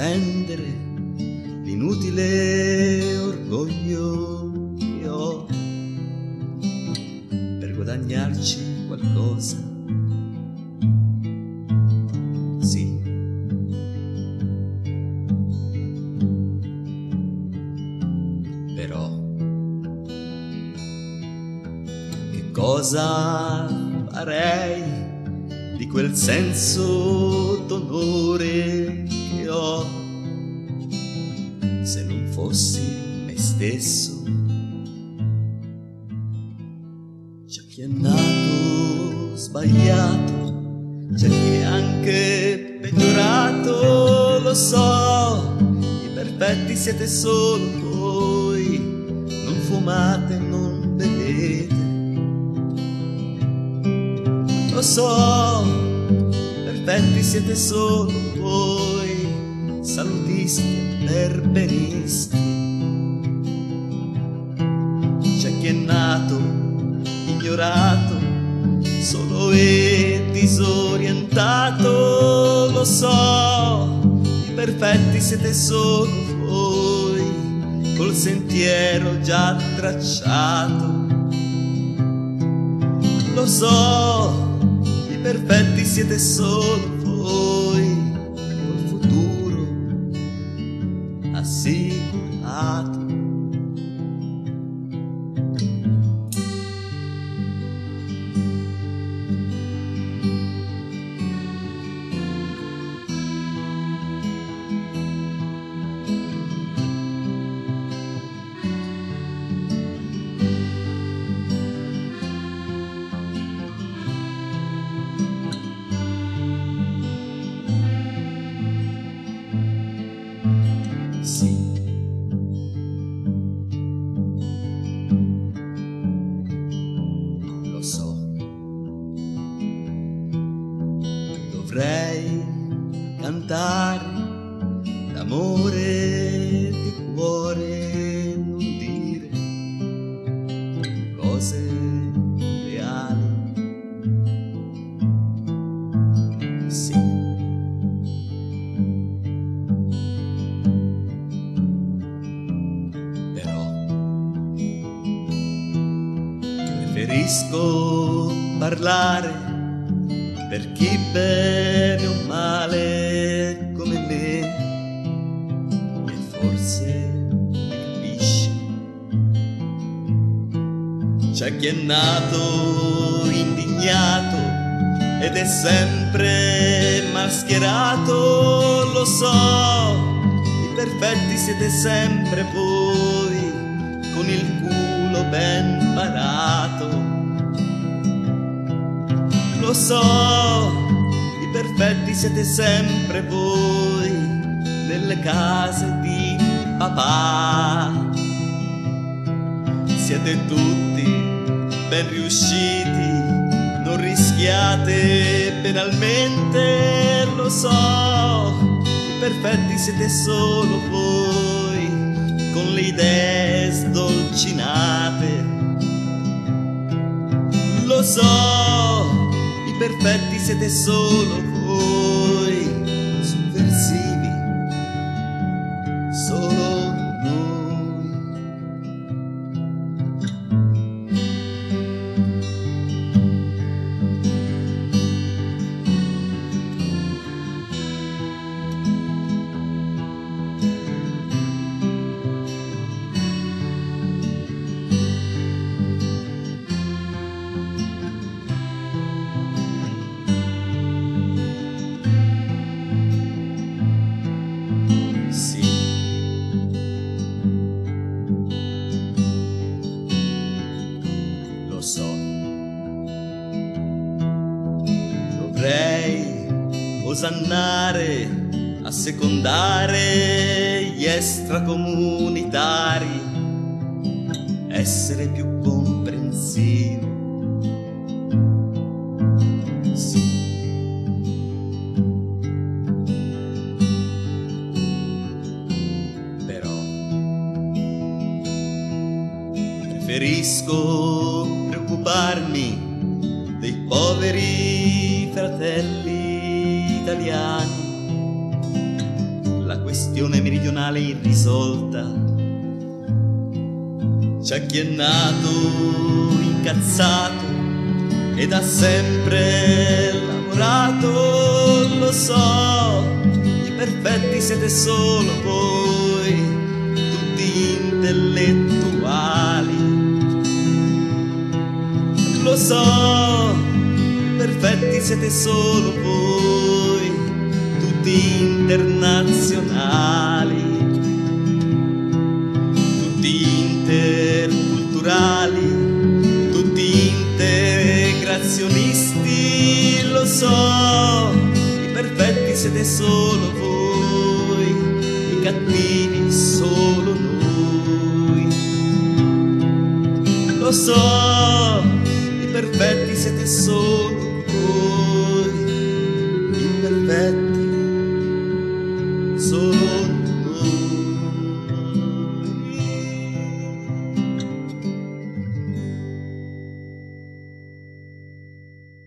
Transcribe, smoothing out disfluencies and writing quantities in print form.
vendere l'inutile orgoglio che ho per guadagnarci qualcosa. Sì, però che cosa farei di quel senso d'onore che ho se non fossi me stesso? C'è chi è nato sbagliato, c'è chi è anche peggiorato, lo so, i perfetti siete solo voi, non fumate, non bevete. Lo so, perfetti siete solo voi, salutisti e perbenisti. C'è chi è nato ignorato, solo e disorientato. Lo so, i perfetti siete solo voi, col sentiero già tracciato. Lo so, i perfetti siete solo voi, col futuro assicurato. Sì, lo so, dovrei cantare d'amore, di cuore, non dire cose reali. Sì, preferisco parlare per chi bene o male come me, e forse mi capisci. C'è chi è nato indignato ed è sempre mascherato. Lo so, i perfetti siete sempre voi, con il culo ben parato. Lo so, i perfetti siete sempre voi, nelle case di papà. Siete tutti ben riusciti, non rischiate penalmente. Lo so, i perfetti siete solo voi, con le idee sdolcinate. Lo so, i perfetti siete solo voi, sovversivi, solo noi. Sì, lo so, dovrei osannare, assecondare gli extracomunitari, essere più comprensivo. Sì, preferisco preoccuparmi dei poveri fratelli italiani, la questione meridionale irrisolta. C'è chi è nato incazzato ed ha sempre lavorato, lo so, i perfetti siete solo voi, tutti intellettuali. Lo so, i perfetti siete solo voi, tutti internazionali, tutti interculturali, tutti integrazionisti. Lo so, i perfetti siete solo voi, i cattivi solo noi. Lo so, i perfetti siete solo